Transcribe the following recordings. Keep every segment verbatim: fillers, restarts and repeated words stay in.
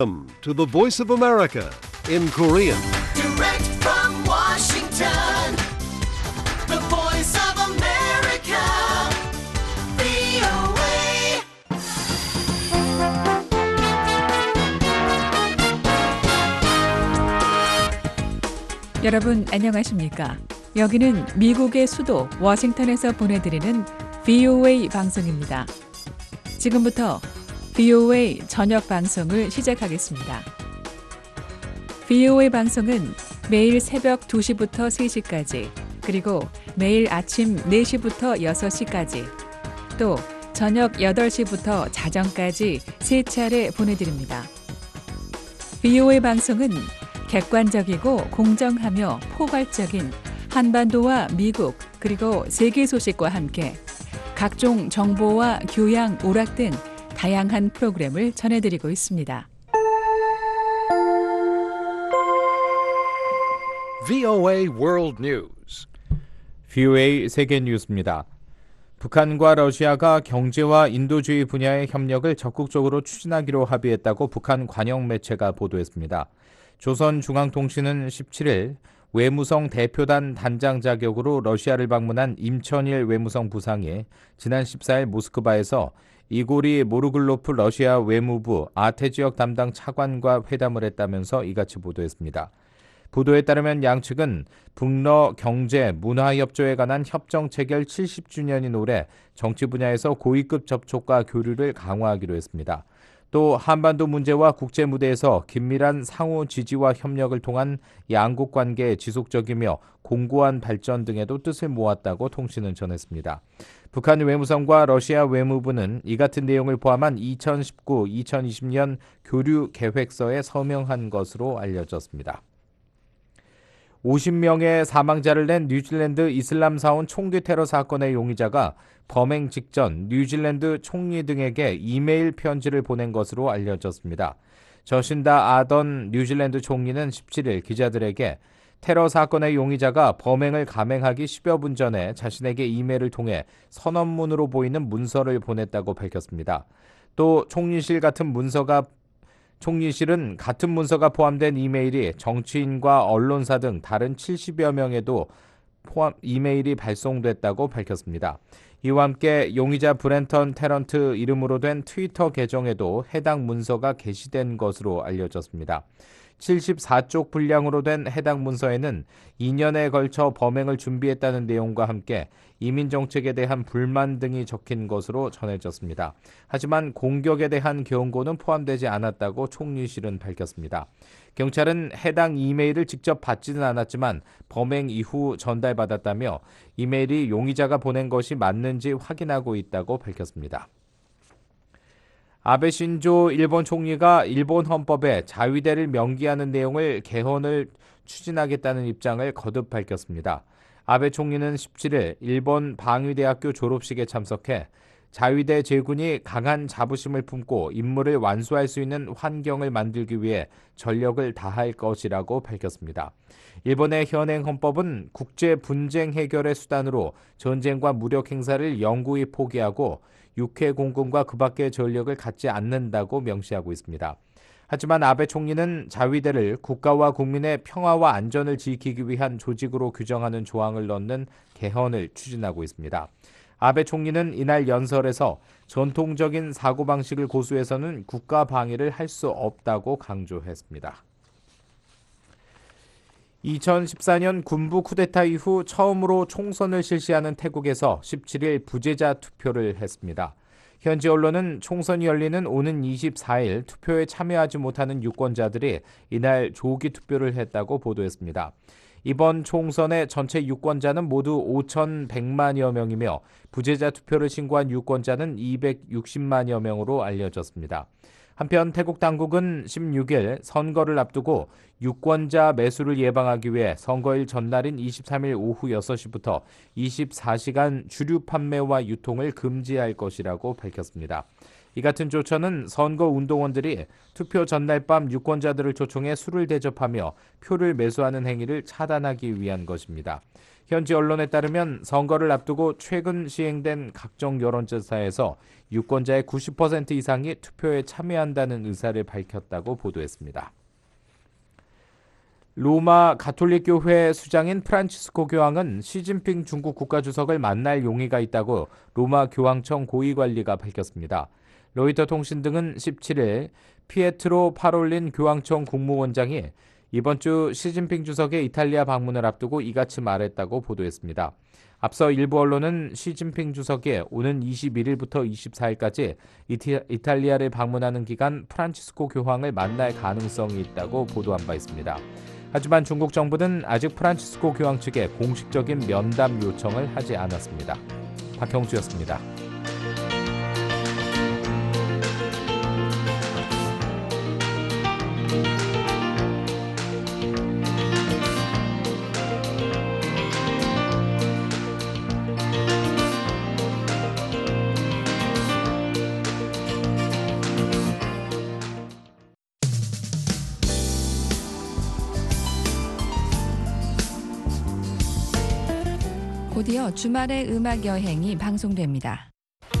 Welcome to the Voice of America in Korean. Direct from Washington, the Voice of America, 브이오에이. 여러분 안녕하십니까? 여기는 미국의 수도 워싱턴에서 보내드리는 브이오에이 방송입니다. 지금부터 브이오에이 저녁 방송을 시작하겠습니다. 브이오에이 방송은 매일 새벽 두 시부터 세 시까지, 그리고 매일 아침 네 시부터 여섯 시까지, 또 저녁 여덟 시부터 자정까지 세 차례 보내드립니다. 브이오에이 방송은 객관적이고 공정하며 포괄적인 한반도와 미국 그리고 세계 소식과 함께 각종 정보와 교양, 오락 등 다양한 프로그램을 전해드리고 있습니다. 브이오에이 World News. 브이오에이 세계 뉴스입니다. 북한과 러시아가 경제와 인도주의 분야의 협력을 적극적으로 추진하기로 합의했다고 북한 관영 매체가 보도했습니다. 조선중앙통신은 십칠 일 외무성 대표단 단장 자격으로 러시아를 방문한 임천일 외무성 부상이 지난 십사 일 모스크바에서 이고리 모르글로프 러시아 외무부 아태 지역 담당 차관과 회담을 했다면서 이같이 보도했습니다. 보도에 따르면 양측은 북러 경제, 문화협조에 관한 협정 체결 칠십 주년인 올해 정치 분야에서 고위급 접촉과 교류를 강화하기로 했습니다. 또 한반도 문제와 국제 무대에서 긴밀한 상호 지지와 협력을 통한 양국 관계의 지속적이며 공고한 발전 등에도 뜻을 모았다고 통신은 전했습니다. 북한 외무성과 러시아 외무부는 이 같은 내용을 포함한 이천십구 이천이십 년 교류 계획서에 서명한 것으로 알려졌습니다. 오십 명의 사망자를 낸 뉴질랜드 이슬람사원 총기 테러 사건의 용의자가 범행 직전 뉴질랜드 총리 등에게 이메일 편지를 보낸 것으로 알려졌습니다. 저신다 아던 뉴질랜드 총리는 십칠 일 기자들에게 테러 사건의 용의자가 범행을 감행하기 십여 분 전에 자신에게 이메일을 통해 선언문으로 보이는 문서를 보냈다고 밝혔습니다. 또 총리실 같은 문서가 총리실은 같은 문서가 포함된 이메일이 정치인과 언론사 등 다른 칠십여 명에도 포함 이메일이 발송됐다고 밝혔습니다. 이와 함께 용의자 브렌턴 테런트 이름으로 된 트위터 계정에도 해당 문서가 게시된 것으로 알려졌습니다. 칠십사 쪽 분량으로 된 해당 문서에는 이 년에 걸쳐 범행을 준비했다는 내용과 함께 이민정책에 대한 불만 등이 적힌 것으로 전해졌습니다. 하지만 공격에 대한 경고는 포함되지 않았다고 총리실은 밝혔습니다. 경찰은 해당 이메일을 직접 받지는 않았지만 범행 이후 전달받았다며 이메일이 용의자가 보낸 것이 맞는지 확인하고 있다고 밝혔습니다. 아베 신조 일본 총리가 일본 헌법에 자위대를 명기하는 내용을 개헌을 추진하겠다는 입장을 거듭 밝혔습니다. 아베 총리는 십칠 일 일본 방위대학교 졸업식에 참석해 자위대 제군이 강한 자부심을 품고 임무를 완수할 수 있는 환경을 만들기 위해 전력을 다할 것이라고 밝혔습니다. 일본의 현행 헌법은 국제 분쟁 해결의 수단으로 전쟁과 무력 행사를 영구히 포기하고 육해 공군과 그 밖의 전력을 갖지 않는다고 명시하고 있습니다. 하지만 아베 총리는 자위대를 국가와 국민의 평화와 안전을 지키기 위한 조직으로 규정하는 조항을 넣는 개헌을 추진하고 있습니다. 아베 총리는 이날 연설에서 전통적인 사고방식을 고수해서는 국가 방위를 할 수 없다고 강조했습니다. 이천십사 년 군부 쿠데타 이후 처음으로 총선을 실시하는 태국에서 십칠 일 부재자 투표를 했습니다. 현지 언론은 총선이 열리는 오는 이십사 일 투표에 참여하지 못하는 유권자들이 이날 조기 투표를 했다고 보도했습니다. 이번 총선의 전체 유권자는 모두 오천백만여 명이며 부재자 투표를 신고한 유권자는 이백육십만여 명으로 알려졌습니다. 한편 태국 당국은 십육 일 선거를 앞두고 유권자 매수를 예방하기 위해 선거일 전날인 이십삼 일 오후 여섯 시부터 이십사 시간 주류 판매와 유통을 금지할 것이라고 밝혔습니다. 이 같은 조처는 선거운동원들이 투표 전날 밤 유권자들을 초청해 술을 대접하며 표를 매수하는 행위를 차단하기 위한 것입니다. 현지 언론에 따르면 선거를 앞두고 최근 시행된 각종 여론조사에서 유권자의 구십 퍼센트 이상이 투표에 참여한다는 의사를 밝혔다고 보도했습니다. 로마 가톨릭 교회 수장인 프란치스코 교황은 시진핑 중국 국가주석을 만날 용의가 있다고 로마 교황청 고위관리가 밝혔습니다. 로이터 통신 등은 십칠일 피에트로 파롤린 교황청 국무원장이 이번 주 시진핑 주석의 이탈리아 방문을 앞두고 이같이 말했다고 보도했습니다. 앞서 일부 언론은 시진핑 주석이 오는 이십일일부터 이십사일까지 이티, 이탈리아를 방문하는 기간 프란치스코 교황을 만날 가능성이 있다고 보도한 바 있습니다. 하지만 중국 정부는 아직 프란치스코 교황 측에 공식적인 면담 요청을 하지 않았습니다. 박형주였습니다. 곧이어 주말의 음악 여행이 방송됩니다.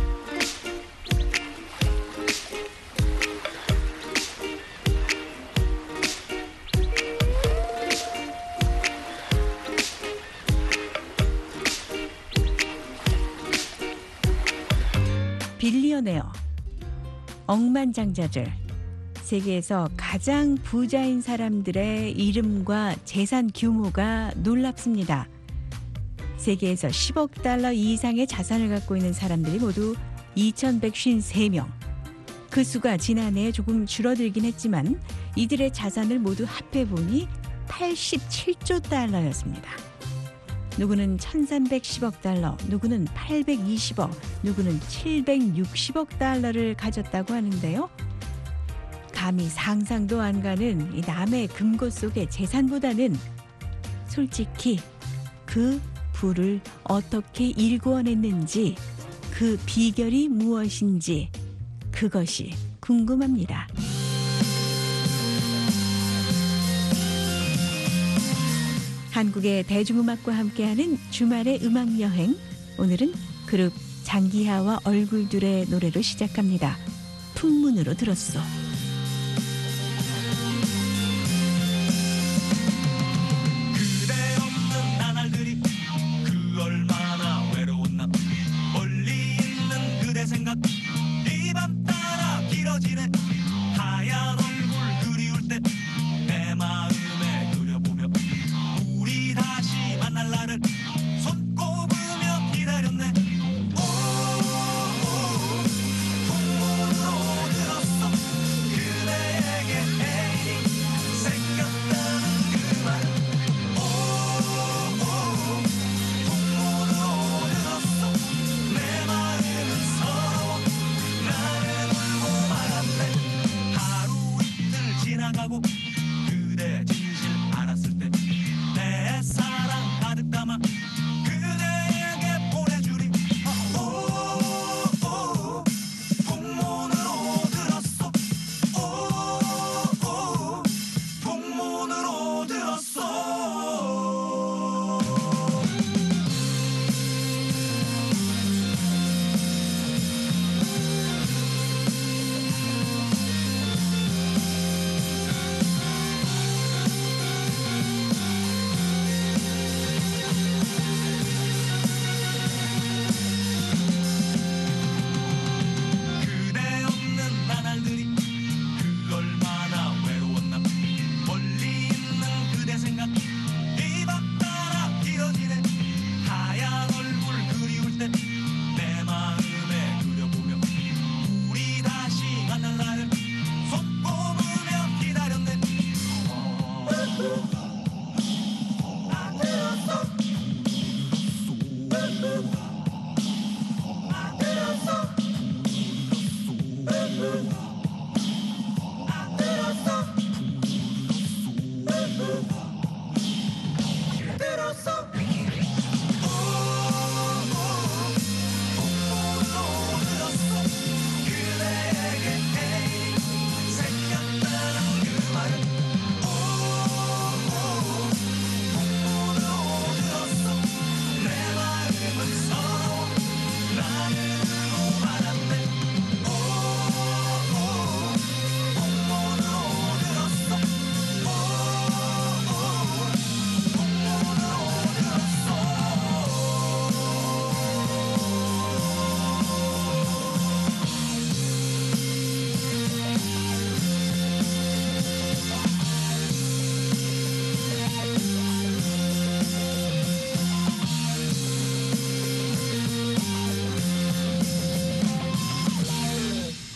빌리어네어, 억만장자들, 세계에서 가장 부자인 사람들의 이름과 재산 규모가 놀랍습니다. 세계에서 십억 달러 이상의 자산을 갖고 있는 사람들이 모두 이천백오십삼 명. 그 수가 지난해에 조금 줄어들긴 했지만 이들의 자산을 모두 합해보니 팔십칠조 달러였습니다. 누구는 천삼백십억 달러, 누구는 팔백이십억, 누구는 칠백육십억 달러를 가졌다고 하는데요. 감히 상상도 안 가는 이 남의 금고 속의 재산보다는 솔직히 그 부를 어떻게 일궈냈는지, 그 비결이 무엇인지 그것이 궁금합니다. 한국의 대중음악과 함께하는 주말의 음악여행, 오늘은 그룹 장기하와 얼굴들의 노래로 시작합니다. 풍문으로 들었어.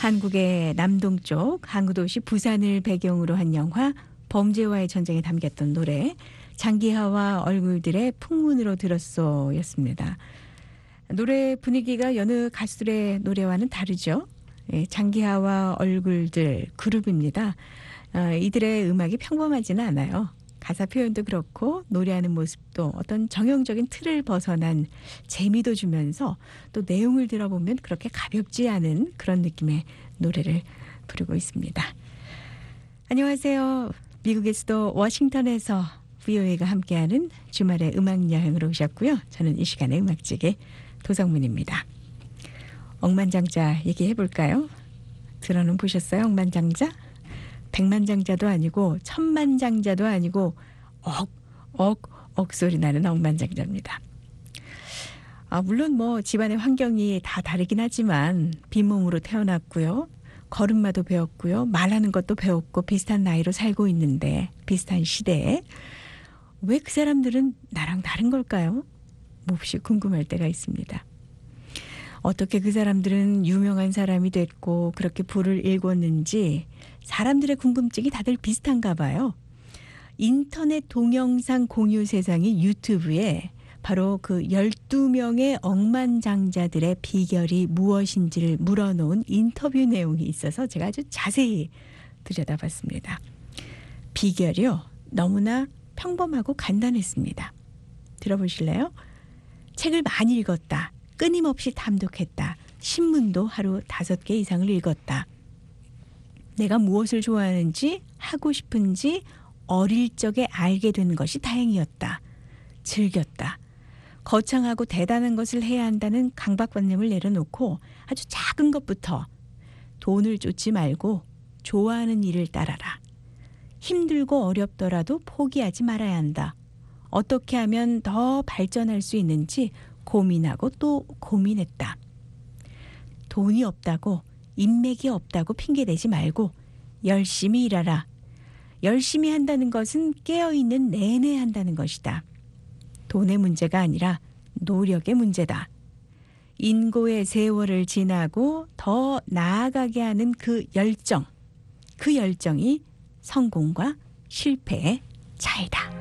한국의 남동쪽 항구도시 부산을 배경으로 한 영화 범죄와의 전쟁에 담겼던 노래 장기하와 얼굴들의 풍문으로 들었소였습니다. 노래 분위기가 여느 가수들의 노래와는 다르죠. 예, 장기하와 얼굴들 그룹입니다. 어, 이들의 음악이 평범하지는 않아요. 가사 표현도 그렇고 노래하는 모습도 어떤 정형적인 틀을 벗어난 재미도 주면서 또 내용을 들어보면 그렇게 가볍지 않은 그런 느낌의 노래를 부르고 있습니다. 안녕하세요. 미국의 수도 워싱턴에서 브이오에이가 함께하는 주말의 음악여행으로 오셨고요. 저는 이 시간의 음악지기 도성문입니다. 억만장자 얘기해볼까요? 들어는 보셨어요? 억만장자? 백만장자도 아니고 천만장자도 아니고 억, 억, 억 소리 나는 억만장자입니다. 아, 물론 뭐 집안의 환경이 다 다르긴 하지만 빈몸으로 태어났고요. 걸음마도 배웠고요. 말하는 것도 배웠고 비슷한 나이로 살고 있는데 비슷한 시대에 왜 그 사람들은 나랑 다른 걸까요? 몹시 궁금할 때가 있습니다. 어떻게 그 사람들은 유명한 사람이 됐고 그렇게 부를 일궜는지 사람들의 궁금증이 다들 비슷한가 봐요. 인터넷 동영상 공유 세상인 유튜브에 바로 그 열두 명의 억만장자들의 비결이 무엇인지를 물어놓은 인터뷰 내용이 있어서 제가 아주 자세히 들여다봤습니다. 비결이요. 너무나 평범하고 간단했습니다. 들어보실래요? 책을 많이 읽었다. 끊임없이 탐독했다. 신문도 하루 다섯 개 이상을 읽었다. 내가 무엇을 좋아하는지 하고 싶은지 어릴 적에 알게 된 것이 다행이었다. 즐겼다. 거창하고 대단한 것을 해야 한다는 강박관념을 내려놓고 아주 작은 것부터 돈을 쫓지 말고 좋아하는 일을 따라라. 힘들고 어렵더라도 포기하지 말아야 한다. 어떻게 하면 더 발전할 수 있는지 고민하고 또 고민했다. 돈이 없다고 인맥이 없다고 핑계대지 말고 열심히 일하라. 열심히 한다는 것은 깨어있는 내내 한다는 것이다. 돈의 문제가 아니라 노력의 문제다. 인고의 세월을 지나고 더 나아가게 하는 그 열정, 그 열정이 성공과 실패의 차이다.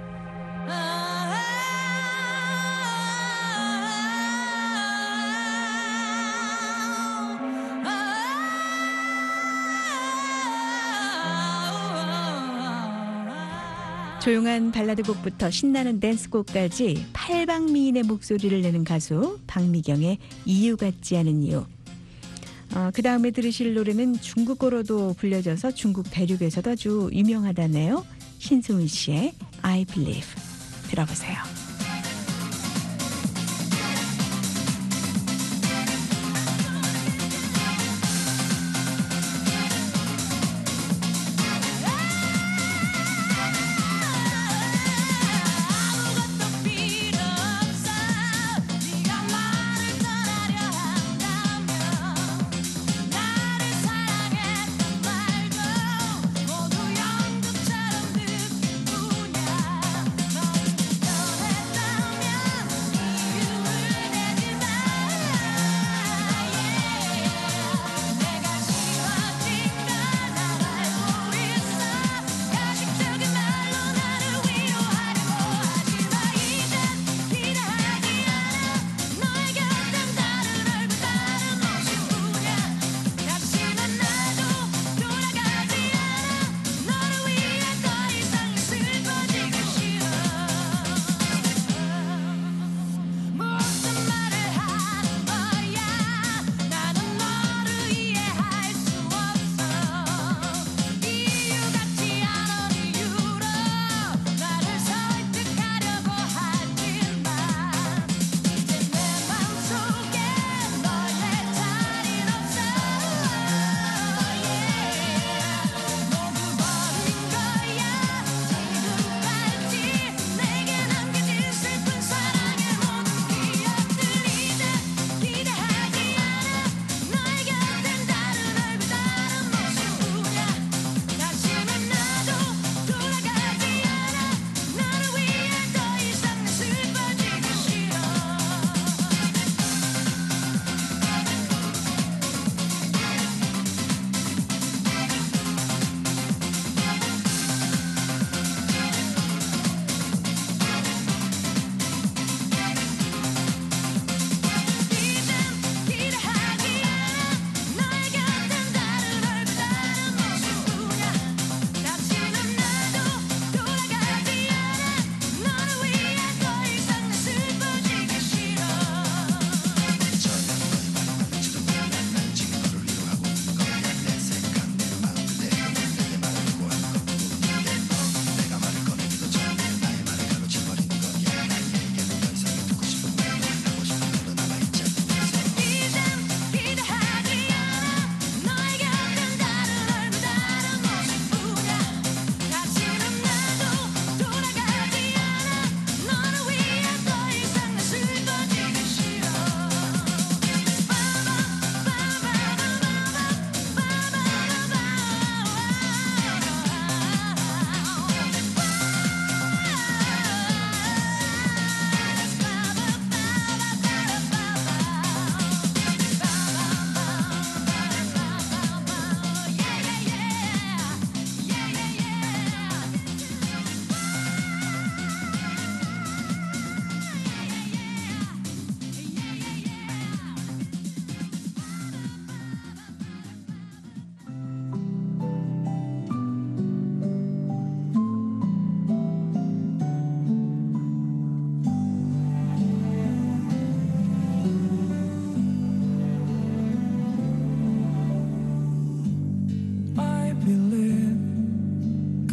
조용한 발라드 곡부터 신나는 댄스곡까지 팔방미인의 목소리를 내는 가수 박미경의 이유 같지 않은 이유. 어, 그 다음에 들으실 노래는 중국어로도 불려져서 중국 대륙에서도 아주 유명하다네요. 신승훈 씨의 I Believe. 들어보세요.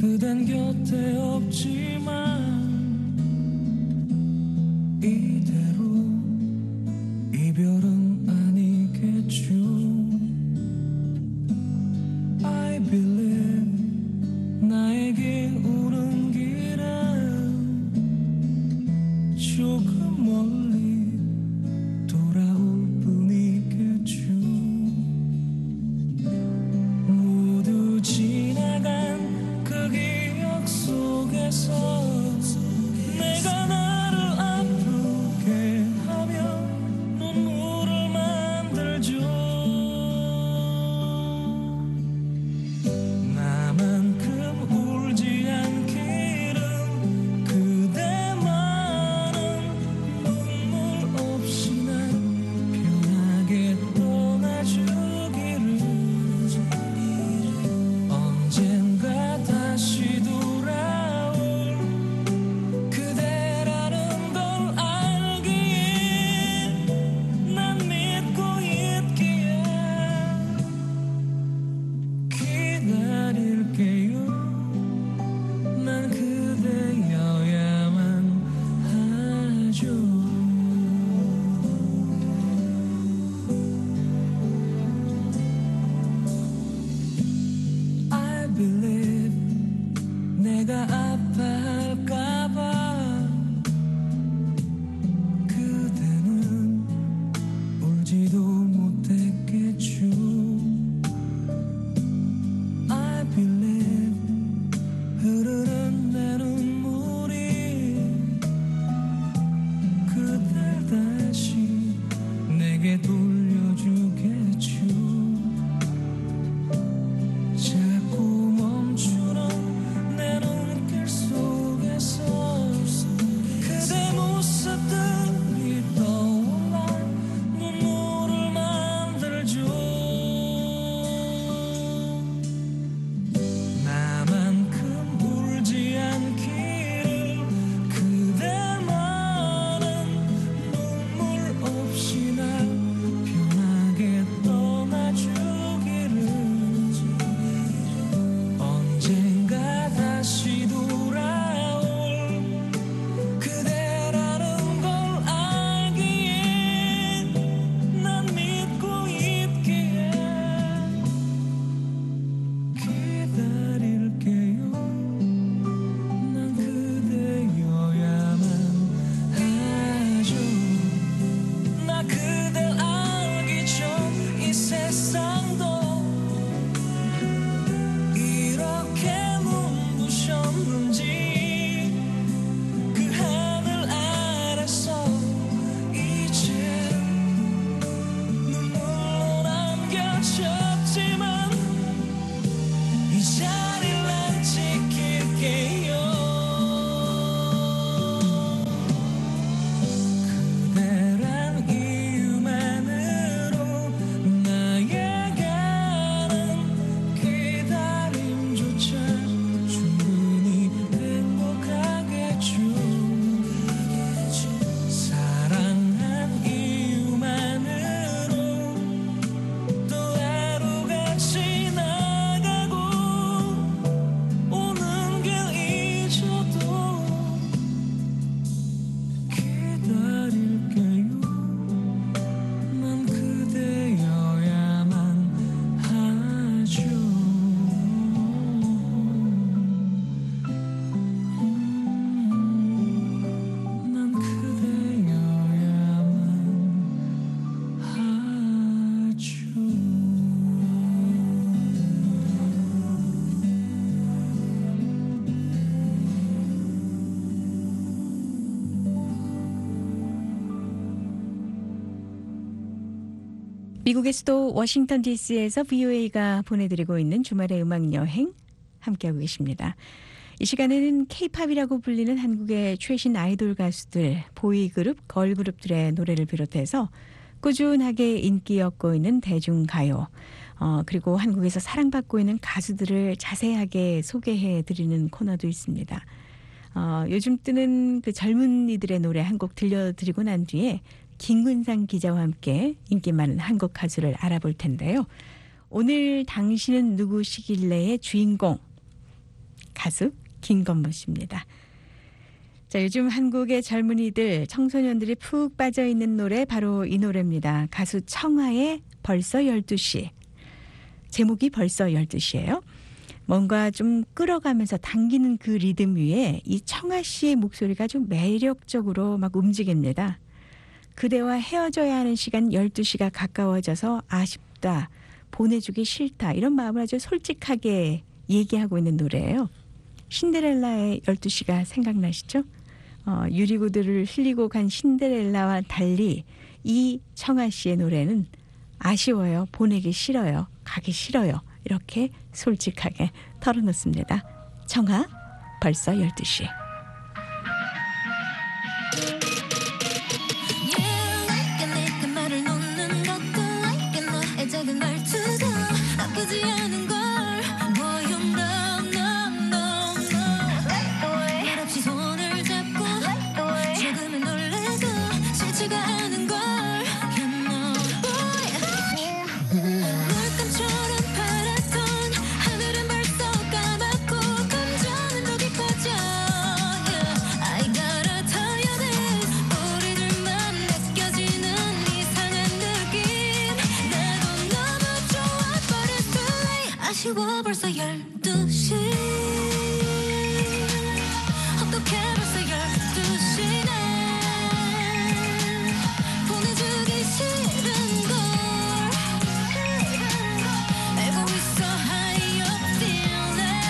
그댄 곁에 없지만 이대로 이별은 아니겠죠. I believe 나에게 오는 길은 조금 멀리 돌아올 뿐이겠죠. 모두 지나간 그 기억 속에서 내가 나를 아프게 하며 눈물을 만들죠. 나만큼 울지 않기를 그대만은 눈물 없이 난 편하게 떠나주기를 언젠가 다시 돌아올 그대라는 걸 알기에 난 믿고 있기에 기다릴게요. 난 그대여야만 하죠. I believe 내가 아파할까봐 그대는 울지도 못했겠죠. I believe 흐르는 내 눈물이 그댈 다시 내게 돌려주겠죠. 자꾸 멈추는 내 눈길 속에서 그대 모습들이 떠올라 눈물을 만들죠. 나만큼 울지 않기를 그대만은 눈물 없이 날 편하게 떠나주기를 언젠가 다시 돌아올 그대라는 걸 알기에 난 믿고 있기에 기다릴게요. 난 그대여야만 하죠. 나 그댈 알기 전 이 세상도 이렇게 눈부셨는지 그 하늘 아래서 이제 눈물로 남겨졌지만 이 자리를 난 지킬게요. 그대란 이유만으로 나에게는 기다림조차 충분히 행복하겠죠. 사랑한 이유만으로 또 하루같이 나가고 오는 길 잊어도 기다릴게요. 난 그대여야만 하죠. 난 그대여야만 하죠. 미국의 수도 워싱턴 디씨에서 브이오에이가 보내드리고 있는 주말의 음악 여행 함께하고 계십니다. 이 시간에는 K-팝이라고 불리는 한국의 최신 아이돌 가수들, 보이그룹, 걸그룹들의 노래를 비롯해서 꾸준하게 인기 얻고 있는 대중가요, 어, 그리고 한국에서 사랑받고 있는 가수들을 자세하게 소개해드리는 코너도 있습니다. 어, 요즘 뜨는 그 젊은이들의 노래 한 곡 들려드리고 난 뒤에 김근상 기자와 함께 인기 많은 한국 가수를 알아볼 텐데요. 오늘 당신은 누구시길래의 주인공 가수 김건모 씨입니다. 자, 요즘 한국의 젊은이들, 청소년들이 푹 빠져있는 노래 바로 이 노래입니다. 가수 청하의 벌써 열두 시. 제목이 벌써 열두 시예요. 뭔가 좀 끌어가면서 당기는 그 리듬 위에 이 청하 씨의 목소리가 좀 매력적으로 막 움직입니다. 그대와 헤어져야 하는 시간 열두 시가 가까워져서 아쉽다, 보내주기 싫다, 이런 마음을 아주 솔직하게 얘기하고 있는 노래예요. 신데렐라의 열두 시가 생각나시죠? 어, 유리구두를 흘리고 간 신데렐라와 달리 이 청하 씨의 노래는 아쉬워요, 보내기 싫어요, 가기 싫어요, 이렇게 솔직하게 털어놓습니다. 청하, 벌써 열두 시. 아쉬워 벌써 열두 시 어떻게 벌써 열두 시네 보내주기 싫은걸 알고 있어 high up feeling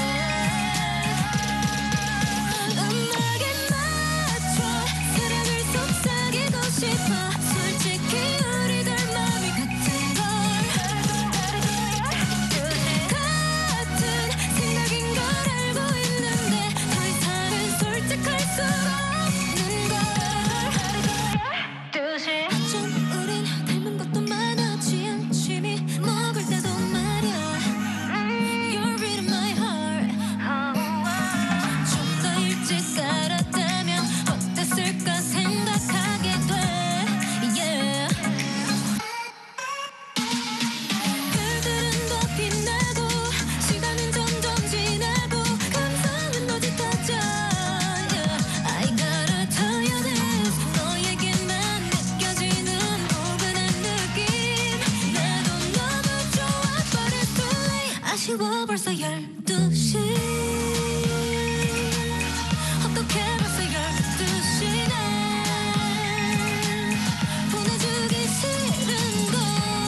음악에 맞춰 사랑을 속삭이고 싶어 솔직히 우리들 마음이 같은 걸 아쉬워 벌써 열두 시 어떻게 벌써 열두 시네 보내주기 싫은걸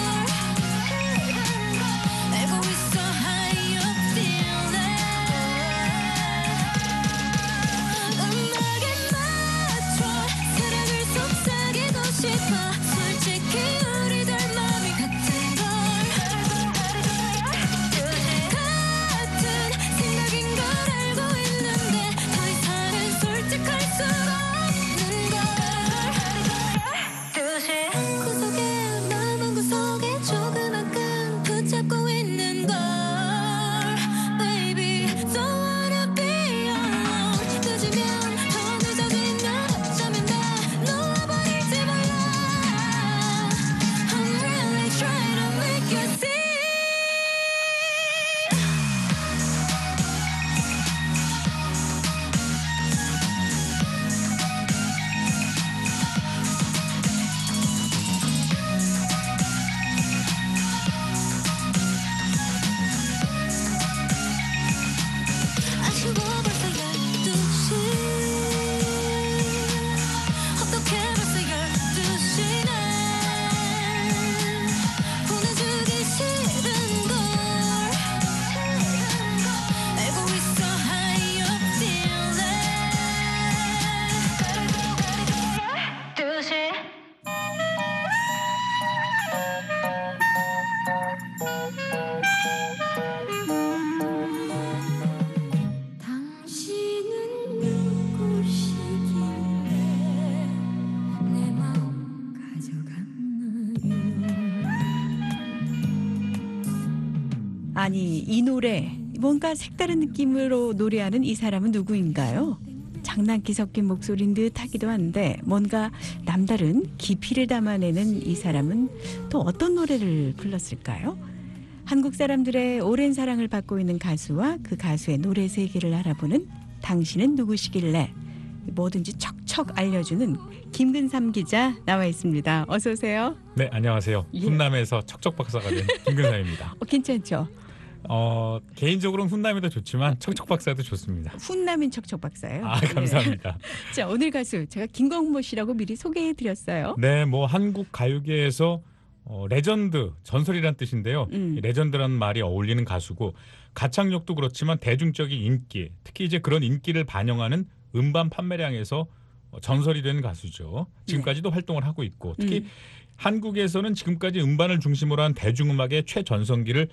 알고 있어 high up feeling 음악에 맞춰 사랑을 속삭이고 싶어 솔직히 우리들 마음이 같은 걸 아니, 이 노래 뭔가 색다른 느낌으로 노래하는 이 사람은 누구인가요? 장난기 섞인 목소리인 듯 하기도 한데 뭔가 남다른 깊이를 담아내는 이 사람은 또 어떤 노래를 불렀을까요? 한국 사람들의 오랜 사랑을 받고 있는 가수와 그 가수의 노래 세계를 알아보는 당신은 누구시길래 뭐든지 척척 알려주는 김근삼 기자 나와 있습니다. 어서 오세요. 네, 안녕하세요. 예. 훈남에서 척척 박사가 된 김근삼입니다. 어, 괜찮죠? 어, 개인적으로는 훈남이 더 좋지만 척척 박사도 좋습니다. 훈남인 척척 박사예요. 아, 감사합니다. 네. 자, 오늘 가수 제가 김광모 씨라고 미리 소개해드렸어요. 네, 뭐 한국 가요계에서 어, 레전드, 전설이란 뜻인데요. 음. 이 레전드라는 말이 어울리는 가수고 가창력도 그렇지만 대중적인 인기, 특히 이제 그런 인기를 반영하는 음반 판매량에서 어, 전설이 된 가수죠. 지금까지도 활동을 하고 있고 특히 음. 한국에서는 지금까지 음반을 중심으로 한 대중음악의 최전성기를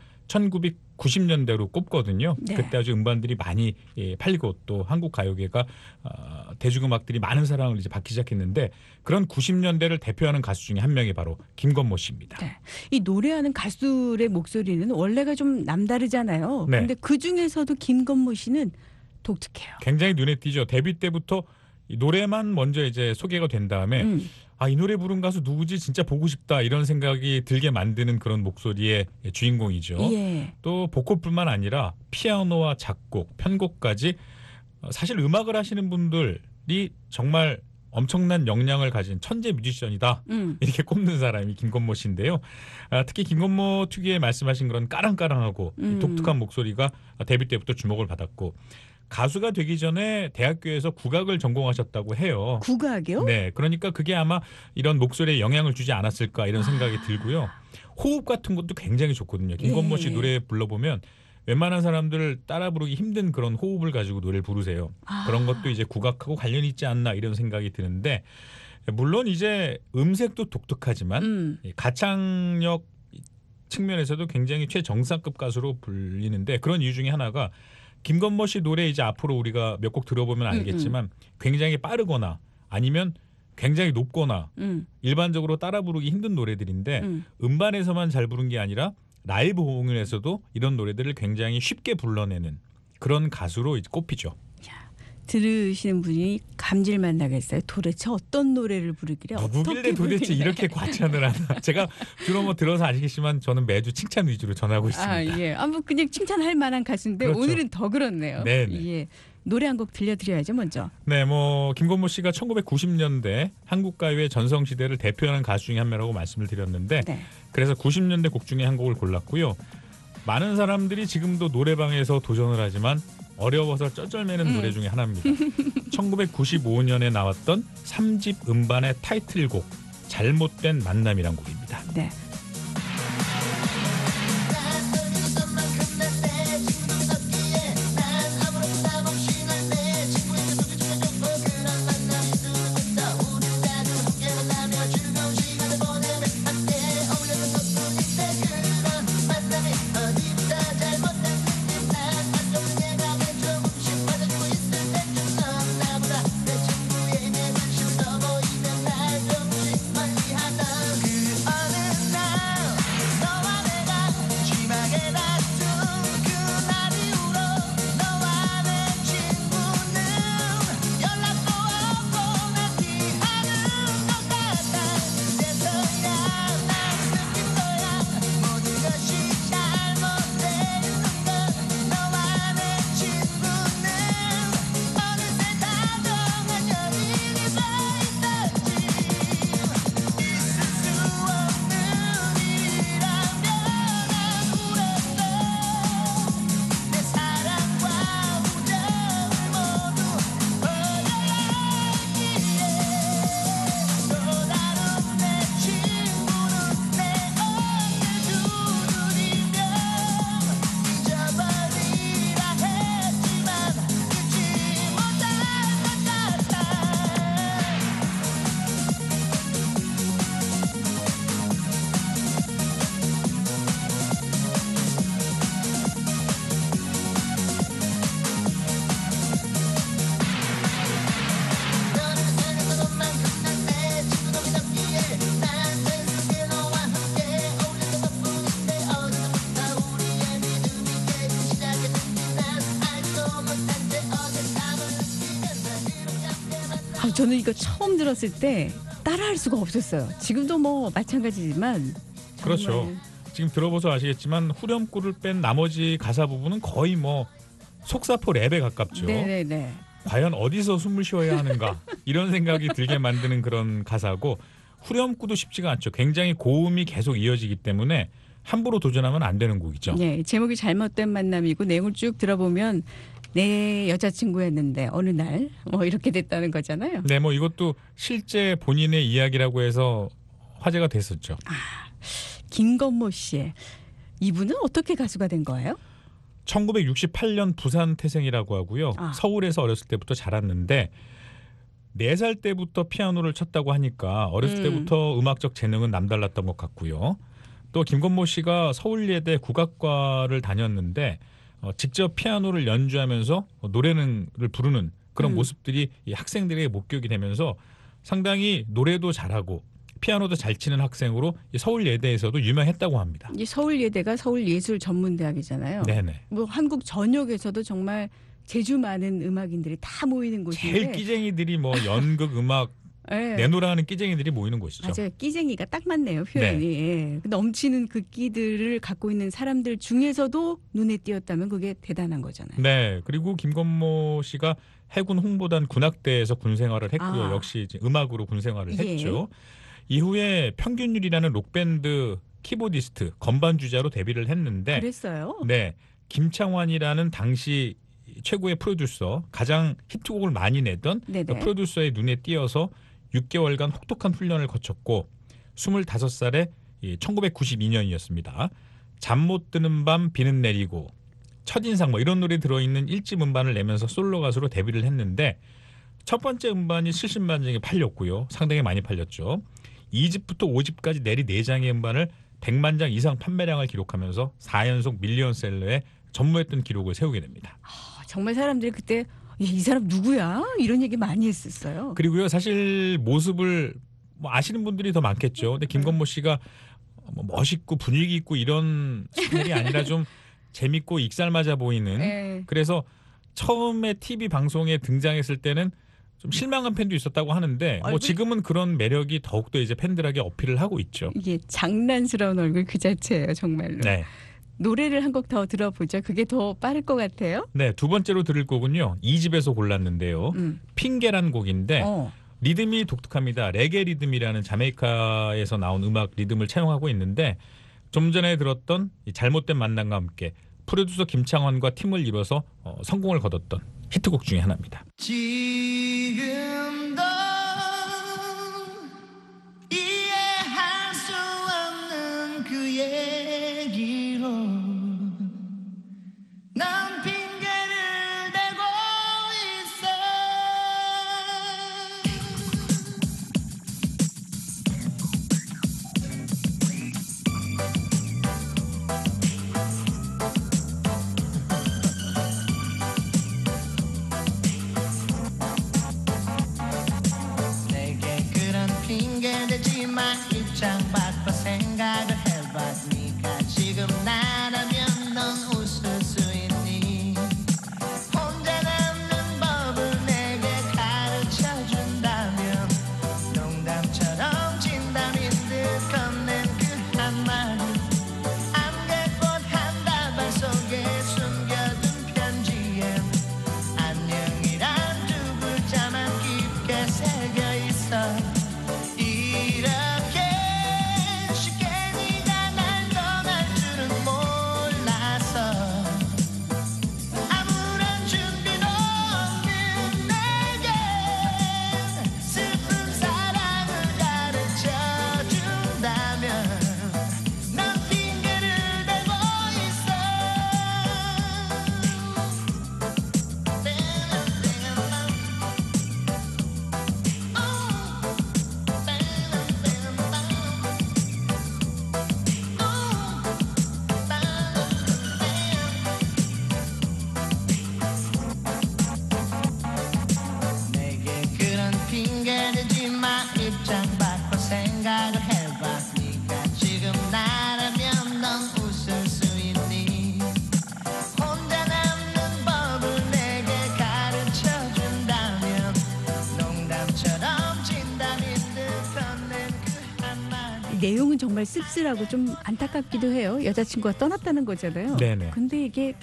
천구백구십 년대로 꼽거든요. 네. 그때 아주 음반들이 많이 예, 팔리고 또 한국 가요계가 어, 대중음악들이 많은 사랑을 이제 받기 시작했는데 그런 구십 년대를 대표하는 가수 중에 한 명이 바로 김건모 씨입니다. 네. 이 노래하는 가수의 목소리는 원래가 좀 남다르잖아요. 네. 근데 그 중에서도 김건모 씨는 독특해요. 굉장히 눈에 띄죠. 데뷔 때부터 이 노래만 먼저 이제 소개가 된 다음에 음. 아, 이 노래 부른 가수 누구지? 진짜 보고 싶다 이런 생각이 들게 만드는 그런 목소리의 주인공이죠. 예. 또 보컬뿐만 아니라 피아노와 작곡, 편곡까지 어, 사실 음악을 하시는 분들이 정말 엄청난 역량을 가진 천재 뮤지션이다. 음. 이렇게 꼽는 사람이 김건모 씨인데요. 아, 특히 김건모 특유의 말씀하신 그런 까랑까랑하고 음. 독특한 목소리가 데뷔 때부터 주목을 받았고 가수가 되기 전에 대학교에서 국악을 전공하셨다고 해요. 국악이요? 네, 그러니까 그게 아마 이런 목소리에 영향을 주지 않았을까 이런 생각이 들고요. 호흡 같은 것도 굉장히 좋거든요. 김건모 씨 예. 노래 불러보면 웬만한 사람들 따라 부르기 힘든 그런 호흡을 가지고 노래를 부르세요. 아. 그런 것도 이제 국악하고 관련이 있지 않나 이런 생각이 드는데 물론 이제 음색도 독특하지만 음. 이 가창력 측면에서도 굉장히 최정상급 가수로 불리는데 그런 이유 중에 하나가 김건모 씨 노래 이제 앞으로 우리가 몇 곡 들어보면 알겠지만 굉장히 빠르거나 아니면 굉장히 높거나 음. 일반적으로 따라 부르기 힘든 노래들인데 음. 음반에서만 잘 부른 게 아니라 라이브 공연에서도 이런 노래들을 굉장히 쉽게 불러내는 그런 가수로 이제 꼽히죠. 들으시는 분이 감질만 나겠어요. 도대체 어떤 노래를 부르길래 누구길래 어떻게 도대체 부르길래. 이렇게 과찬을 하나. 제가 주로 뭐 들어서 아시겠지만 저는 매주 칭찬 위주로 전하고 있습니다. 아, 예. 아, 뭐 그냥 칭찬할 만한 가수인데 그렇죠. 오늘은 더 그렇네요. 네, 네. 예. 노래 한 곡 들려드려야죠, 먼저. 네, 뭐 김건모 씨가 천구백구십 년대 한국 가요의 전성 시대를 대표하는 가수 중에 한 명이라고 말씀을 드렸는데 네. 그래서 구십 년대 곡 중에 한 곡을 골랐고요. 많은 사람들이 지금도 노래방에서 도전을 하지만 어려워서 쩔쩔매는 음. 노래 중에 하나입니다. 천구백구십오 년에 나왔던 삼 집 음반의 타이틀곡 잘못된 만남이란 곡입니다. 네. 아, 저는 이거 처음 들었을 때 따라할 수가 없었어요. 지금도 뭐 마찬가지지만 정말 그렇죠. 지금 들어보서 아시겠지만 후렴구를 뺀 나머지 가사 부분은 거의 뭐 속사포 랩에 가깝죠. 네네네. 과연 어디서 숨을 쉬어야 하는가 이런 생각이 들게 만드는 그런 가사고 후렴구도 쉽지가 않죠. 굉장히 고음이 계속 이어지기 때문에 함부로 도전하면 안 되는 곡이죠. 네, 제목이 잘못된 만남이고 내용을 쭉 들어보면 내 여자친구였는데 어느 날 뭐 이렇게 됐다는 거잖아요. 네, 뭐 이것도 실제 본인의 이야기라고 해서 화제가 됐었죠. 김건모 씨, 이분은 어떻게 가수가 된 거예요? 천구백육십팔 년 부산 태생이라고 하고요. 아. 서울에서 어렸을 때부터 자랐는데 네 살 때부터 피아노를 쳤다고 하니까 어렸을 음. 때부터 음악적 재능은 남달랐던 것 같고요. 또 김건모 씨가 서울예대 국악과를 다녔는데 어, 직접 피아노를 연주하면서 어, 노래를 부르는 그런 음. 모습들이 이 학생들에게 목격이 되면서 상당히 노래도 잘하고 피아노도 잘 치는 학생으로 이 서울예대에서도 유명했다고 합니다. 이 서울예대가 서울예술전문대학이잖아요. 네네. 뭐 한국 전역에서도 정말 재주 많은 음악인들이 다 모이는 곳인데. 제일 끼쟁이들이 뭐 연극, 음악 네. 내노라 하는 끼쟁이들이 모이는 곳이죠. 맞아요. 끼쟁이가 딱 맞네요. 표현이. 예. 넘치는 그 끼들을 갖고 있는 사람들 중에서도 눈에 띄었다면 그게 대단한 거잖아요. 네. 그리고 김건모 씨가 해군 홍보단 군악대에서 군 생활을 했고요. 아. 역시 이제 음악으로 군 생활을 예. 했죠. 이후에 평균율이라는 록밴드 키보디스트, 건반 주자로 데뷔를 했는데 그랬어요. 네. 김창완이라는 당시 최고의 프로듀서, 가장 히트곡을 많이 내던 네네. 그 프로듀서의 눈에 띄어서 육 개월간 혹독한 훈련을 거쳤고 스물다섯 살에 천구백구십이 년이었습니다. 잠 못 드는 밤 비는 내리고 첫인상 뭐 이런 노래 들어있는 일집 음반을 내면서 솔로 가수로 데뷔를 했는데 첫 번째 음반이 칠십만 장이 팔렸고요. 상당히 많이 팔렸죠. 이 집부터 오 집까지 내리 네 장의 음반을 백만 장 이상 판매량을 기록하면서 사 연속 밀리언셀러에 전무했던 기록을 세우게 됩니다. 아, 정말 사람들이 그때 야, 이 사람 누구야? 이런 얘기 많이 했었어요. 그리고요, 사실 모습을 뭐 아시는 분들이 더 많겠죠. 근데 김건모 씨가 뭐 멋있고 분위기 있고 이런 스타일이 아니라 좀 재밌고 익살맞아 보이는. 네. 그래서 처음에 티비 방송에 등장했을 때는 좀 실망한 팬도 있었다고 하는데 뭐 얼굴- 지금은 그런 매력이 더욱더 이제 팬들에게 어필을 하고 있죠. 이게 장난스러운 얼굴 그 자체예요, 정말로. 네. 노래를 한 곡 더 들어보죠. 그게 더 빠를 것 같아요. 네, 두 번째로 들을 곡은요. 이 집에서 골랐는데요. 음. 핑계란 곡인데 어. 리듬이 독특합니다. 레게 리듬이라는 자메이카에서 나온 음악 리듬을 차용하고 있는데 좀 전에 들었던 이 잘못된 만남과 함께 프로듀서 김창완과 팀을 이뤄서 어, 성공을 거뒀던 히트곡 중에 하나입니다. 지금도 이해할 수 없는 그 얘기로 난 핑계를 대고 있어. 내게 그런 핑계 대지 마. 입장 바꿔 생각을 해봐. 네가 지금 나라면 넌 웃을 수 있니? 혼자 남는 법을 내게 가르쳐 준다면 농담처럼 진담인 듯 건넨 그 한마디 안개꽃 한 다발 속에 숨겨둔 편지엔 안녕이란 두 글자만 깊게 새겨 있어. 이렇게 내용은 정말 씁쓸하고 좀 안타깝기도 해요. 여자친구가 떠났다는 거잖아요. 네네. 근데 이게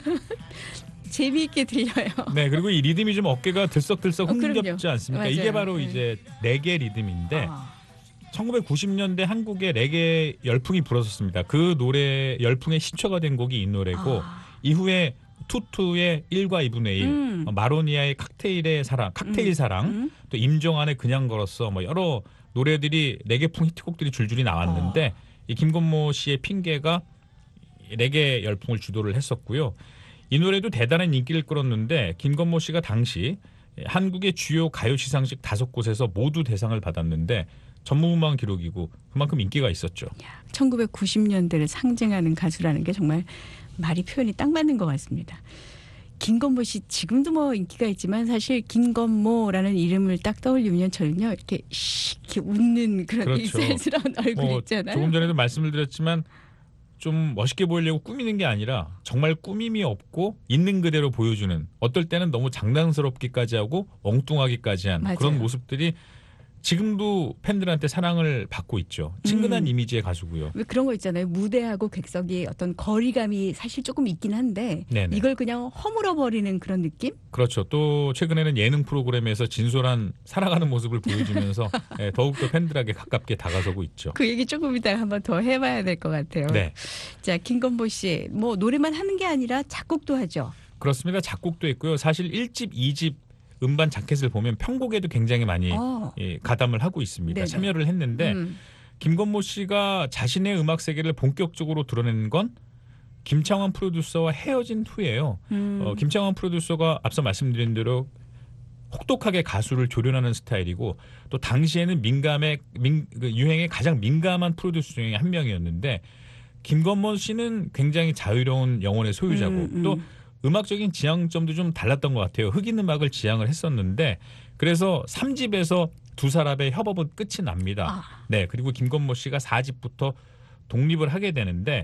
재미있게 들려요. 네, 그리고 이 리듬이 좀 어깨가 들썩들썩 어, 그럼요. 흥겹지 않습니까? 맞아요. 이게 바로 네. 이제 레게 리듬인데 아. 천구백구십 년대 한국에 레게 열풍이 불었었습니다. 그 노래 열풍의 시초가 된 곡이 이 노래고 아. 이후에 투투의 일과 이분의 일, 음. 어, 마로니아의 칵테일의 사랑, 칵테일 음. 사랑, 음. 또 임종환의 그냥 걸었어, 뭐 여러 노래들이 레게풍 히트곡들이 줄줄이 나왔는데 어. 이 김건모 씨의 핑계가 레게 열풍을 주도를 했었고요. 이 노래도 대단한 인기를 끌었는데 김건모 씨가 당시 한국의 주요 가요 시상식 다섯 곳에서 모두 대상을 받았는데 전무후무한 기록이고 그만큼 인기가 있었죠. 천구백구십 년대를 상징하는 가수라는 게 정말 말이 표현이 딱 맞는 것 같습니다. 김건모 씨 지금도 뭐 인기가 있지만 사실 김건모라는 이름을 딱 떠올리면 저는요 이렇게 씩 이렇게 웃는 그런 그렇죠. 익살스러운 얼굴 뭐 있잖아요. 조금 전에도 말씀을 드렸지만 좀 멋있게 보이려고 꾸미는 게 아니라 정말 꾸밈이 없고 있는 그대로 보여주는, 어떨 때는 너무 장난스럽기까지 하고 엉뚱하기까지 한 맞아요. 그런 모습들이 지금도 팬들한테 사랑을 받고 있죠. 친근한 음. 이미지의 가수고요. 왜 그런 거 있잖아요. 무대하고 객석이 어떤 거리감이 사실 조금 있긴 한데 네네. 이걸 그냥 허물어 버리는 그런 느낌? 그렇죠. 또 최근에는 예능 프로그램에서 진솔한 살아가는 모습을 보여주면서 예, 더욱더 팬들에게 가깝게 다가서고 있죠. 그 얘기 조금 이따 한번 더 해봐야 될 것 같아요. 네, 자, 김건모 씨, 뭐 노래만 하는 게 아니라 작곡도 하죠. 그렇습니다. 작곡도 있고요. 사실 일 집, 이 집 음반 자켓을 보면 편곡에도 굉장히 많이 어. 예, 가담을 하고 있습니다. 네네. 참여를 했는데 음. 김건모 씨가 자신의 음악 세계를 본격적으로 드러낸 건 김창완 프로듀서와 헤어진 후예요. 음. 어, 김창완 프로듀서가 앞서 말씀드린 대로 혹독하게 가수를 조련하는 스타일이고 또 당시에는 민감에 민, 그 유행에 가장 민감한 프로듀서 중에 한 명이었는데 김건모 씨는 굉장히 자유로운 영혼의 소유자고 음, 음. 또 음악적인 지향점도 좀 달랐던 것 같아요. 흑인 음악을 지향을 했었는데 그래서 삼 집에서 두 사람의 협업은 끝이 납니다. 아. 네, 그리고 김건모 씨가 사 집부터 독립을 하게 되는데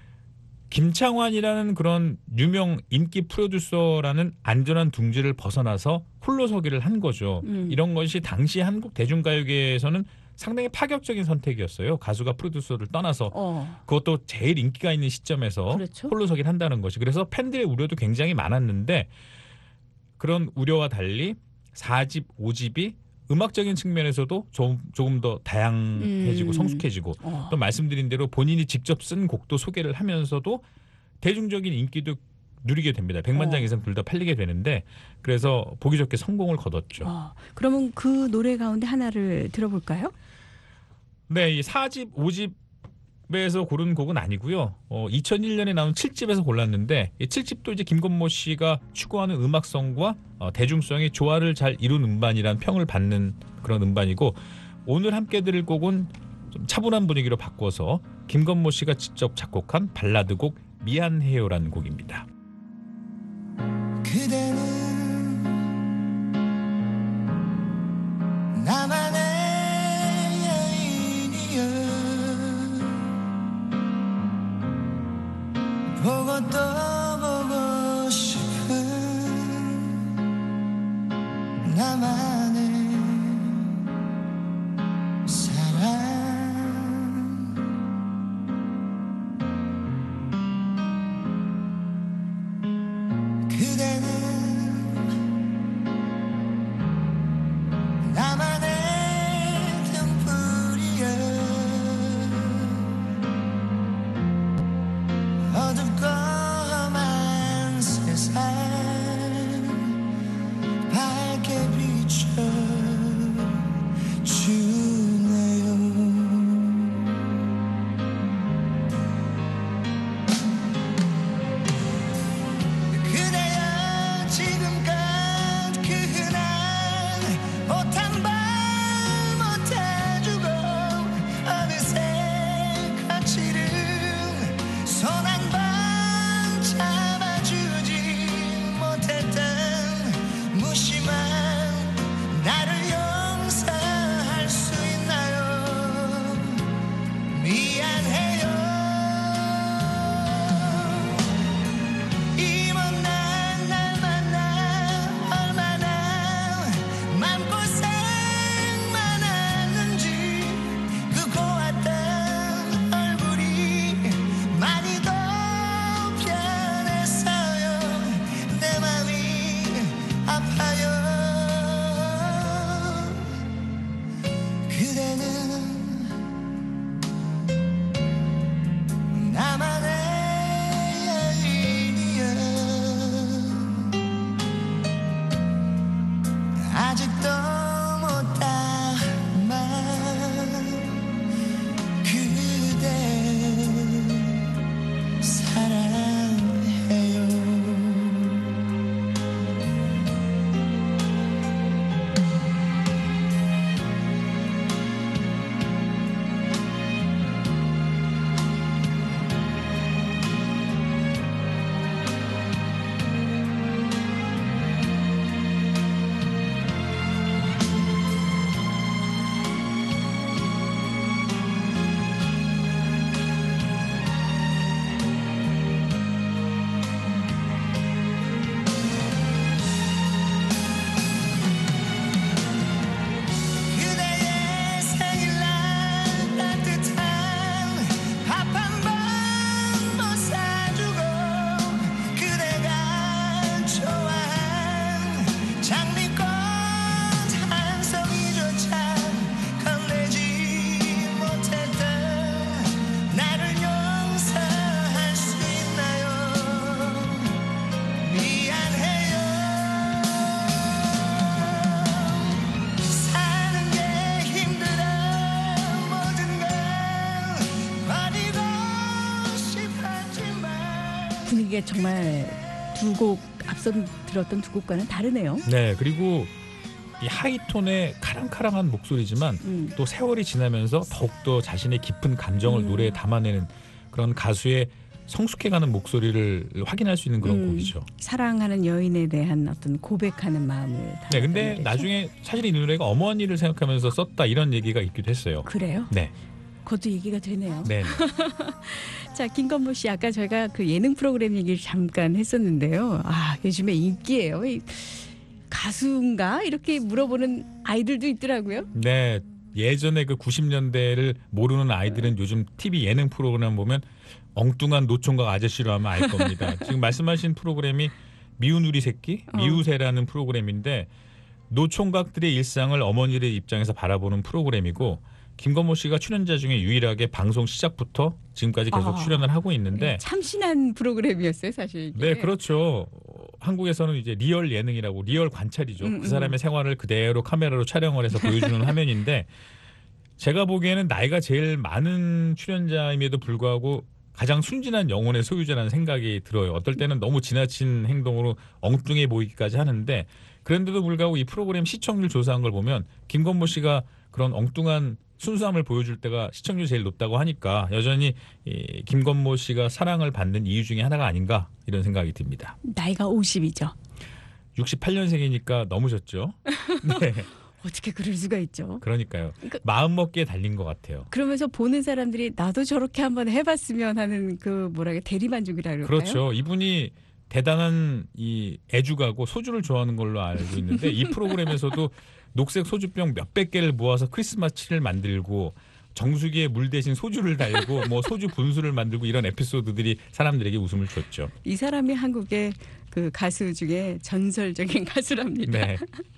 김창완이라는 그런 유명 인기 프로듀서라는 안전한 둥지를 벗어나서 홀로서기를 한 거죠. 음. 이런 것이 당시 한국 대중가요계에서는 상당히 파격적인 선택이었어요. 가수가 프로듀서를 떠나서 어. 그것도 제일 인기가 있는 시점에서 그렇죠. 홀로서기를 한다는 것이. 그래서 팬들의 우려도 굉장히 많았는데 그런 우려와 달리 사 집, 오 집이 음악적인 측면에서도 좀, 조금 더 다양해지고 음. 성숙해지고 어. 또 말씀드린 대로 본인이 직접 쓴 곡도 소개를 하면서도 대중적인 인기도 누리게 됩니다. 백만 장 어. 이상 둘 다 팔리게 되는데 그래서 보기 좋게 성공을 거뒀죠. 어. 그러면 그 노래 가운데 하나를 들어볼까요? 네, 이 사 집, 오 집에서 고른 곡은 아니고요. 어, 이천일 년에 나온 칠 집에서 골랐는데 이 칠 집도 이제 김건모 씨가 추구하는 음악성과 어, 대중성의 조화를 잘 이룬 음반이란 평을 받는 그런 음반이고 오늘 함께 들을 곡은 좀 차분한 분위기로 바꿔서 김건모 씨가 직접 작곡한 발라드곡 미안해요라는 곡입니다. 그대는 나만의 여인이여 보고 또 보고 싶은 나만의 사랑 그대는 나만의 등불이여 어둡고 험한 세상 밝게 비춰 아직도 못 담아 그대 사랑해요. 그대의 생일날 따뜻한 밥 한 번 못 사주고 그대가 좋아한 장미꽃 한 송이조차 건네지 못했던 나를 용서할 수 있나요? 미안해요. 사는 게 힘들어 모든 걸 버리고 싶었지만 분위기가 정말 두 곡 앞서 들었던 두 곡과는 다르네요. 네, 그리고 이 하이톤의 카랑카랑한 목소리지만 음. 또 세월이 지나면서 더욱더 자신의 깊은 감정을 음. 노래에 담아내는 그런 가수의 성숙해가는 목소리를 확인할 수 있는 그런 음. 곡이죠. 사랑하는 여인에 대한 어떤 고백하는 마음을 담았던 네, 근데 노래죠. 나중에 사실 이 노래가 어머니를 생각하면서 썼다 이런 얘기가 있기도 했어요. 그래요? 네, 그것도 얘기가 되네요. 네, 자, 김건모 씨 아까 저희가 그 예능 프로그램 얘기를 잠깐 했었는데요. 아, 요즘에 인기예요. 이 가수인가 이렇게 물어보는 아이들도 있더라고요. 네. 예전에 그 구십 년대를 모르는 아이들은 요즘 티비 예능 프로그램 보면 엉뚱한 노총각 아저씨로 하면 알 겁니다. 지금 말씀하신 프로그램이 미운 우리 새끼, 어. 미우새라는 프로그램인데 노총각들의 일상을 어머니의 입장에서 바라보는 프로그램이고 김건모 씨가 출연자 중에 유일하게 방송 시작부터 지금까지 계속 아. 출연을 하고 있는데 참신한 프로그램이었어요, 사실. 이게. 네, 그렇죠. 어, 한국에서는 이제 리얼 예능이라고 리얼 관찰이죠. 음, 그 사람의 음. 생활을 그대로 카메라로 촬영을 해서 보여주는 화면인데 제가 보기에는 나이가 제일 많은 출연자임에도 불구하고 가장 순진한 영혼의 소유자라는 생각이 들어요. 어떨 때는 너무 지나친 행동으로 엉뚱해 보이기까지 하는데 그런데도 불구하고 이 프로그램 시청률 조사한 걸 보면 김건모 씨가 그런 엉뚱한 순수함을 보여줄 때가 시청률이 제일 높다고 하니까 여전히 이 김건모 씨가 사랑을 받는 이유 중에 하나가 아닌가 이런 생각이 듭니다. 나이가 오십이죠. 육십팔 년생이니까 넘으셨죠? 네, 어떻게 그럴 수가 있죠. 그러니까요. 그러니까- 마음 먹기에 달린 것 같아요. 그러면서 보는 사람들이 나도 저렇게 한번 해봤으면 하는 그 뭐랄까 대리만족이라 그럴까요? 그렇죠. 이분이 대단한 이 애주가고 소주를 좋아하는 걸로 알고 있는데 이 프로그램에서도 녹색 소주병 몇백 개를 모아서 크리스마스 트리를 만들고 정수기에 물 대신 소주를 달고 뭐 소주 분수를 만들고 이런 에피소드들이 사람들에게 웃음을 줬죠. 이 사람이 한국의 그 가수 중에 전설적인 가수랍니다. 네.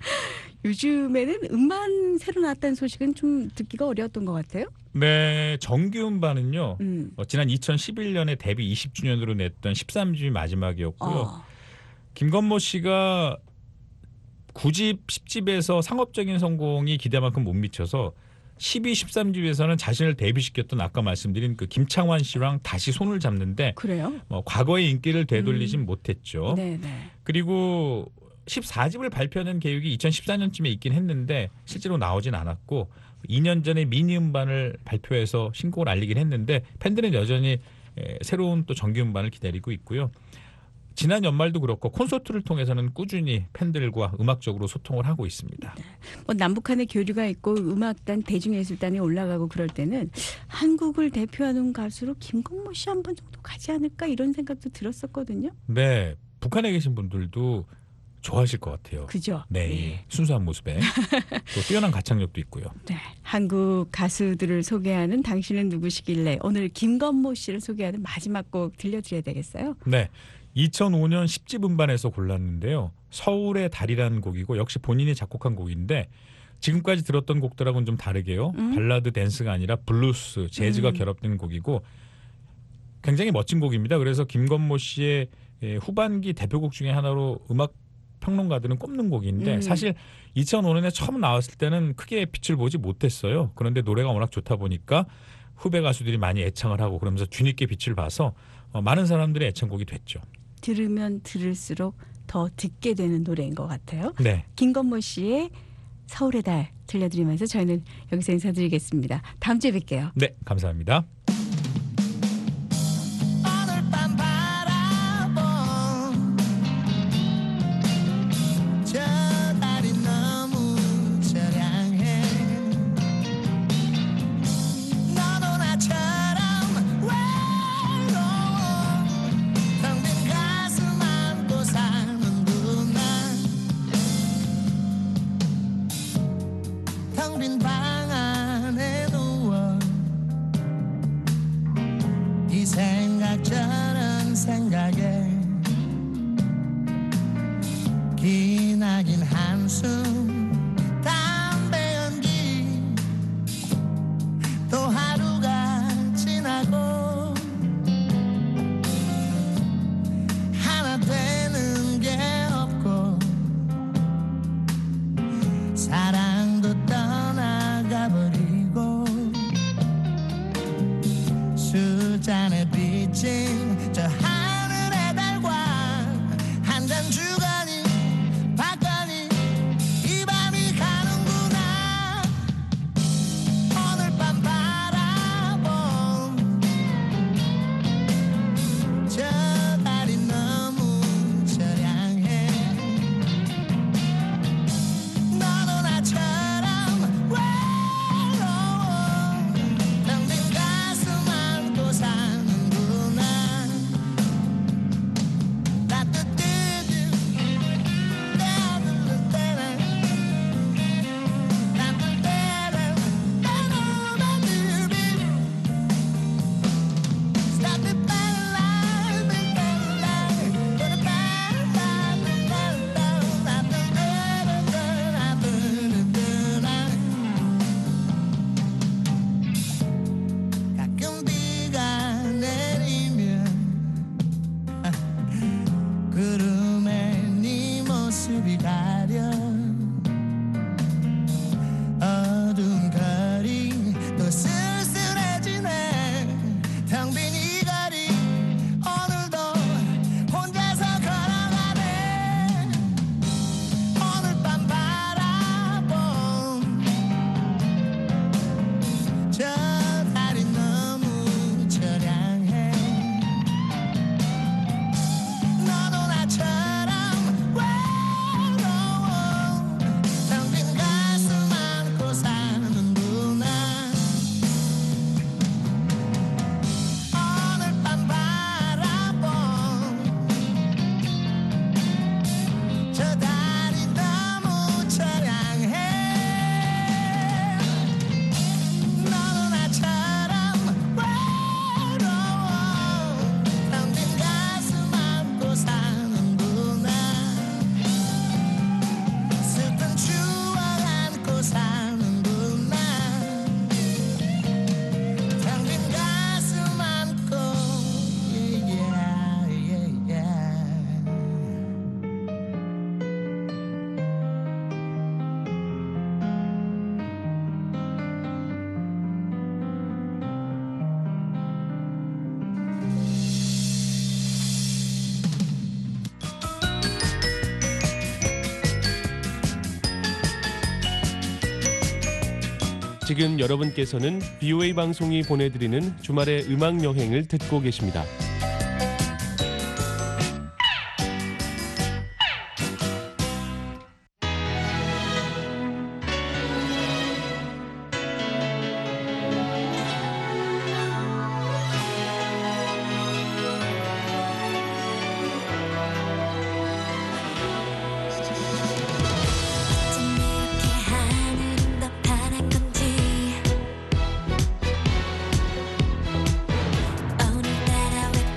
요즘에는 음반 새로 나왔다는 소식은 좀 듣기가 어려웠던 것 같아요. 네, 정규 음반은요. 음. 어, 지난 이천십일 년에 데뷔 이십 주년으로 냈던 십삼 집이 마지막이었고요. 어. 김건모 씨가 구 집, 십 집에서 상업적인 성공이 기대만큼 못 미쳐서 십이, 십삼 집에서는 자신을 데뷔시켰던 아까 말씀드린 그 김창완 씨랑 다시 손을 잡는데 그래요? 뭐 과거의 인기를 되돌리진 음. 못했죠. 네네. 그리고 십사 집을 발표하는 계획이 이천십사 년쯤에 있긴 했는데 실제로 나오진 않았고 이 년 전에 미니 음반을 발표해서 신곡을 알리긴 했는데 팬들은 여전히 에, 새로운 또 정규 음반을 기다리고 있고요. 지난 연말도 그렇고 콘서트를 통해서는 꾸준히 팬들과 음악적으로 소통을 하고 있습니다. 뭐 남북한의 교류가 있고 음악단 대중예술단이 올라가고 그럴 때는 한국을 대표하는 가수로 김건모 씨 한 번 정도 가지 않을까 이런 생각도 들었었거든요. 네, 북한에 계신 분들도 좋아하실 것 같아요. 그죠? 네, 이 네. 순수한 모습에 또 뛰어난 가창력도 있고요. 네. 한국 가수들을 소개하는 당신은 누구시길래 오늘 김건모 씨를 소개하는 마지막 곡 들려드려야 되겠어요? 네, 이천오 년 십 집 음반에서 골랐는데요. 서울의 달이라는 곡이고 역시 본인이 작곡한 곡인데 지금까지 들었던 곡들하고는 좀 다르게요. 음? 발라드 댄스가 아니라 블루스, 재즈가 음. 결합된 곡이고 굉장히 멋진 곡입니다. 그래서 김건모 씨의 예, 후반기 대표곡 중에 하나로 음악 평론가들은 꼽는 곡인데 음. 사실 이천오 년에 처음 나왔을 때는 크게 빛을 보지 못했어요. 그런데 노래가 워낙 좋다 보니까 후배 가수들이 많이 애창을 하고 그러면서 뒤늦게 빛을 봐서 어, 많은 사람들의 애창곡이 됐죠. 들으면 들을수록 더 듣게 되는 노래인 것 같아요. 네. 김건모 씨의 서울의 달 들려드리면서 저희는 여기서 인사드리겠습니다. 다음 주에 뵐게요. 네, 감사합니다. 오늘 밤 바라본 저 달이 너무 처량해 너도 나처럼 외로워 텅 빈 가슴 안고 사는구나 텅 빈 방 안에 누워 이 생각 저런 생각에 기나긴 한숨 담배 연기 또 하루가 지나고 하나 되는 게 없고 사랑도 떠나가 버리고 술잔에 비친 저 하늘의 달과 한 잔 주거니 받거니 이 밤이 가는구나 오늘 밤 바라본 저 달이 너무 처량해 너도 나처럼 외로워 텅 빈 가슴 안고 사는구나 따뜻뜨뜻 따뜻뜨뜨 가끔 비가 내리면 구름에 네 모습이 가려 어두운 거리 또 쓸쓸해지네 텅 빈 이 거리 오늘도 혼자서 걸어가네 오늘 밤 바라본 저 달이 너무 처량해 너도 나처럼 외로워 텅 빈 가슴 안고 사는구나 오늘 밤 바라본 저 달이 너무 처량해 너도 나처럼 외로워 텅 빈 가슴 안고 사는구나 슬픈 추억 안고 사는구나 텅 빈 가슴 안고 yeah, yeah, yeah. 지금 여러분께서는 비오에이 방송이 보내드리는 주말의 음악 여행을 듣고 계십니다. 어쩜 이렇게 하늘은 더 파란 건지 오늘따라 왜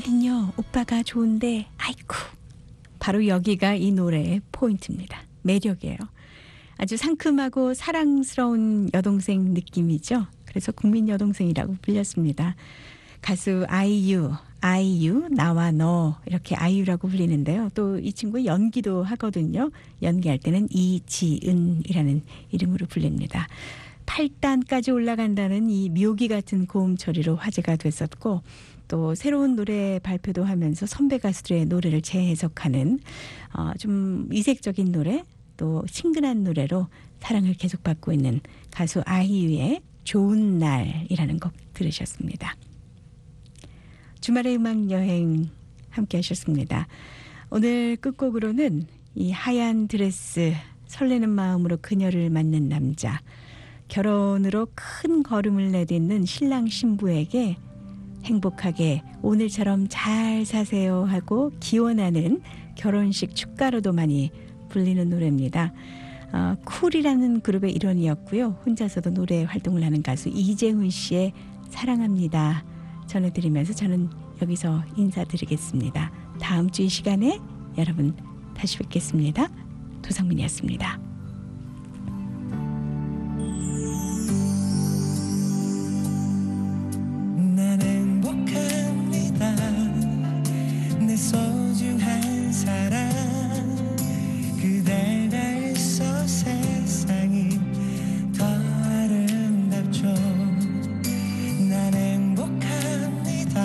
나는요 오빠가 좋은데 아이쿠. 바로 여기가 이 노래의 포인트입니다. 매력이에요. 아주 상큼하고 사랑스러운 여동생 느낌이죠. 그래서 국민 여동생이라고 불렸습니다. 가수 아이유, 아이유, 나와 너 이렇게 아이유라고 불리는데요. 또 이 친구 연기도 하거든요. 연기할 때는 이지은이라는 이름으로 불립니다. 팔 단까지 올라간다는 이 묘기 같은 고음 처리로 화제가 됐었고 또 새로운 노래 발표도 하면서 선배 가수들의 노래를 재해석하는 어, 좀 이색적인 노래 또 친근한 노래로 사랑을 계속 받고 있는 가수 아이유의 좋은 날이라는 곡 들으셨습니다. 주말의 음악 여행 함께 하셨습니다. 오늘 끝곡으로는 이 하얀 드레스 설레는 마음으로 그녀를 맞는 남자 결혼으로 큰 걸음을 내딛는 신랑 신부에게 행복하게 오늘처럼 잘 사세요 하고 기원하는 결혼식 축가로도 많이 불리는 노래입니다. 어, 쿨이라는 그룹의 일원이었고요. 혼자서도 노래 활동을 하는 가수 이재훈 씨의 사랑합니다 전해드리면서 저는 여기서 인사드리겠습니다. 다음 주 이 시간에 여러분 다시 뵙겠습니다. 도상민이었습니다. 난 행복합니다. 내 소중한 사랑 그대가 있어 세상이 더 아름답죠. 난 행복합니다.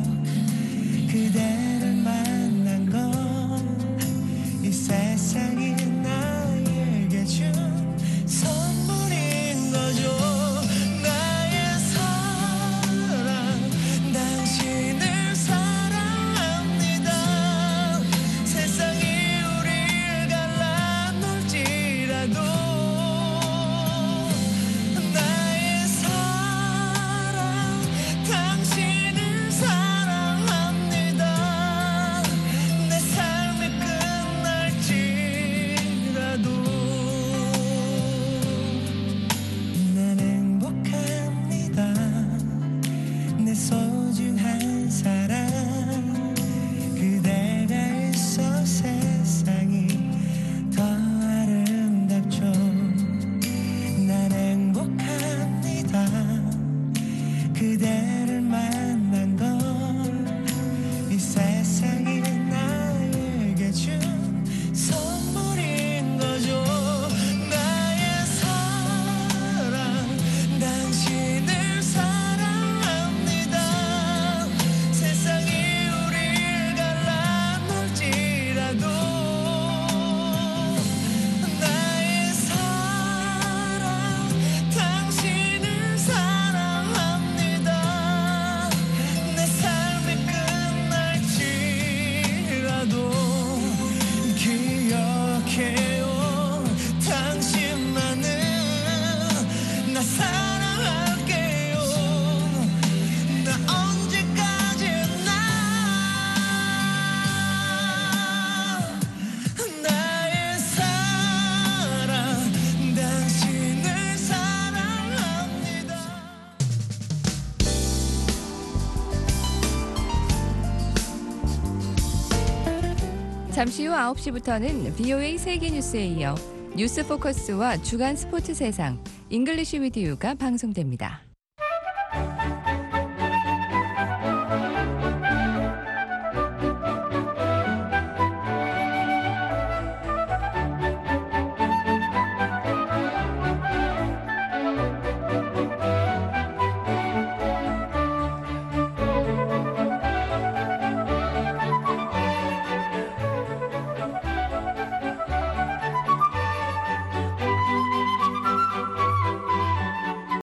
그대를 만난 건 이 세상이 나에게 준 선물인 거죠. 나의 사랑 당신을 사랑합니다. 세상이 우릴 갈라놓을지라도 나의 사랑 당신을 사랑합니다. 내 삶이 끝날지라도 난 행복합니다. 내 소중한 사랑 그대가 있어 세상이 더 아름답죠. 난 행복합니다. 그대를 만난 건 이 세상이 나에게 준 선물인 거죠. 나의 사랑 당신을 사랑합니다. 세상이 우릴 갈라놓을지라도 나의 사랑 당신을 사랑합니다. 내 삶이 끝날지라도 기억해요. 당신만은 나 사랑할게요. 나 언제까지나 나의 사랑 당신을 사랑합니다. 잠시 후 아홉 시부터는 비오에이 세계뉴스에 이어 뉴스 포커스와 주간 스포츠 세상 잉글리시 위드 유가 방송됩니다.